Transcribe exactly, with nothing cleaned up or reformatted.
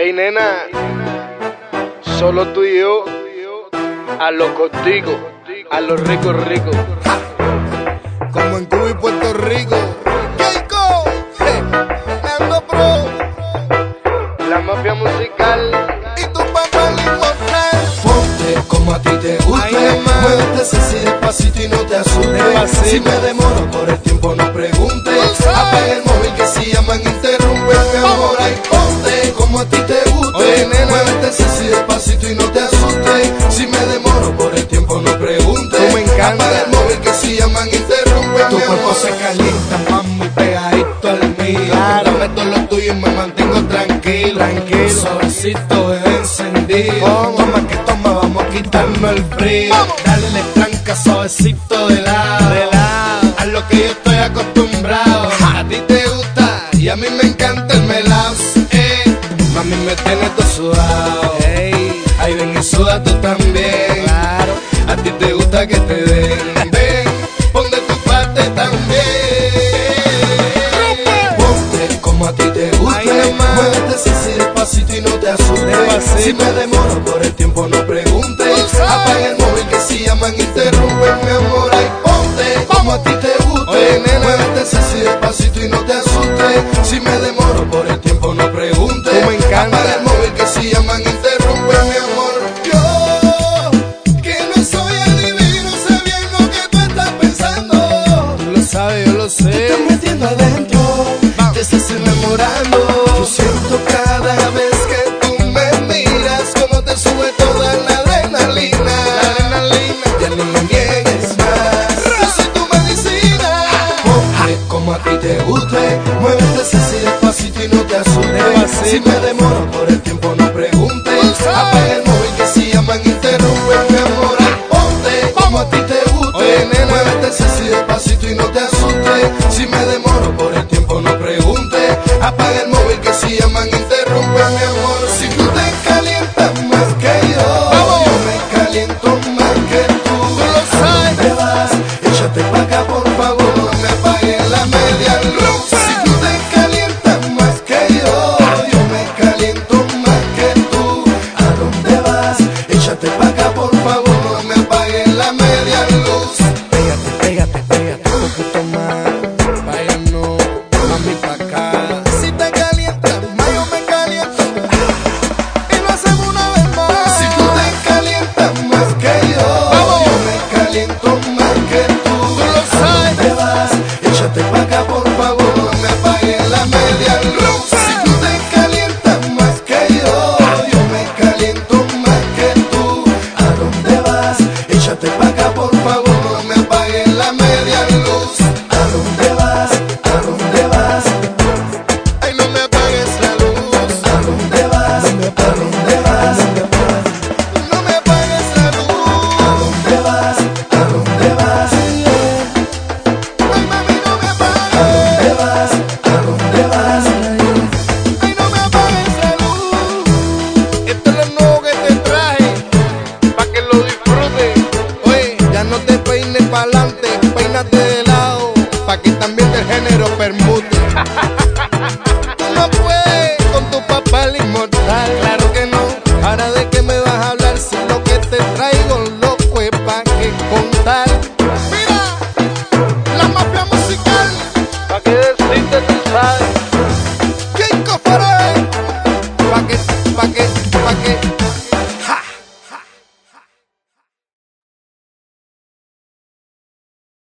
Ey, nena, solo tú y yo, a lo contigo, a los ricos ricos. Como en Cuba y Puerto Rico. Keiko, hey, Nando Pro, La mafia musical. y tu papá el inmortal. Ponte como a ti te guste, muévete así despacito y no te asustes. Despacito. Si me demoro por el tiempo no preguntes. Apaga el móvil que si llaman interrumpe, mi amor. Ay, ponte como a ti te guste. Oye, nena. Muévete así despacito y no te asustes. Si me demoro por el tiempo no preguntes. Tú me encanta. Apaga el móvil que si llaman interrumpe, Tu mi cuerpo amor. se calienta, mami, pegadito al mío. Claro. Dame todo lo tuyo y me mantengo tranquilo. Tranquilo. Suavecito, bebé encendido. ¿Cómo? Toma que toma, vamos a quitarnos el frío. Vamos. Dale tranca, suavecito de lado. De lado. A lo que yo estoy acostumbrado. A ti te gusta y a mí me encanta el melao. Eh, Mami, me tienes todo sudado. Ey, Ay, ven y suda tú también. claro. A ti te gusta que te den. ven, pon de tu parte también. Ponte como a ti te guste. Ay, mamá. Muévete así despacito y no te asustes. Despacito. Si me demoro por el tiempo no preguntes. Apaga el móvil que si llaman interrumpe, mi amor. Ay, ponte como a ti te guste. Oye, nena. Muévete así despacito y no te asustes. Si me demoro por el tiempo no preguntes. Tú me encanta. Apaga el móvil que si llaman interrumpe, mi amor. Yo que no soy adivino, sé bien lo que tú estás pensando. Tú lo sabes, yo lo Te sé. estás metiendo adentro, te estás enamorando. Yo siento cada vez que tú me miras como te sube toda la adrenalina. La adrenalina. Ya no me niegues más, yo soy tu medicina. Ponte como a ti te guste, muévete así despacito y no te asustes. Despacito. Si me demoro por el tiempo no preguntes. Apaga el móvil que si llaman interrumpe, mi amor. Ay, ponte como a ti te guste. Oye, nena. Muévete así despacito y no te asustes. Si me demoro por el tiempo no preguntes. Apaga el móvil que si llaman interrumpe, mi amor. Si tú te calientas más que yo, Vamos. yo me caliento más que tú. Tú lo sabes. ¿A dónde vas? Échate pa' acá por favor, no me apagues la media luz. Si tú te calientas más que yo, yo me caliento más que tú. ¿A dónde vas? Échate pa' acá por favor, no me apagues la media luz. Pégate, pégate, pégate un poquito más. Vaya no, mami pa' acá. Si te calientas más, yo me caliento. Y lo hacemos una vez más. Si tú te calientas más que yo, Vamos. yo me caliento más que tú. Tú lo ¿A sabes. dónde vas? Échate pa' acá por favor, no me apagues la media luz. Si tú te calientas más que yo, yo me caliento más que tú. ¿A dónde vas? Échate pa' acá por favor, no me apagues la media luz. ¿A dónde vas? ¿A dónde vas? Ay, no me apagues la luz. ¿A dónde vas? ¿A dónde vas? No me apagues la luz. ¿A dónde vas? ¿A dónde vas? Ay, mami, no me apagues. ¿A dónde vas? ¿A dónde vas? Ay, no me apagues la luz. Esto es lo nuevo que te traje, pa' que lo disfrutes. Oye, ya no te peines pa'lante, peínate de lado, pa' que también del género permute. Tú no puedes con tu papá el inmortal, claro que no. Ahora de qué me vas a hablar si lo que te traigo loco es pa' que contar. Mira, la mafia musical. Pa' que decirte tú sabes. Keiko Forever.